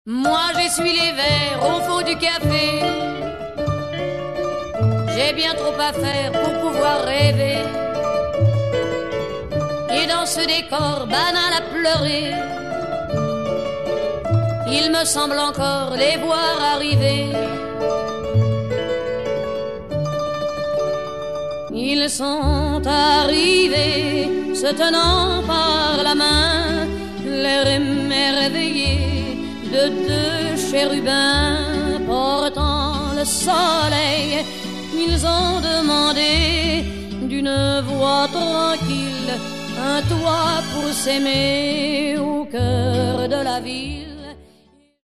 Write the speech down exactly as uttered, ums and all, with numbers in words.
Moi j'essuie les verres au fond du café. J'ai bien trop à faire pour pouvoir rêver. Et dans ce décor banal à pleurer, il me semble encore les voir arriver. Ils sont arrivés, se tenant par la main, l'air émerveillé de deux chérubins portant le soleil. Ils ont demandé d'une voix tranquille un toit pour s'aimer au cœur de la ville.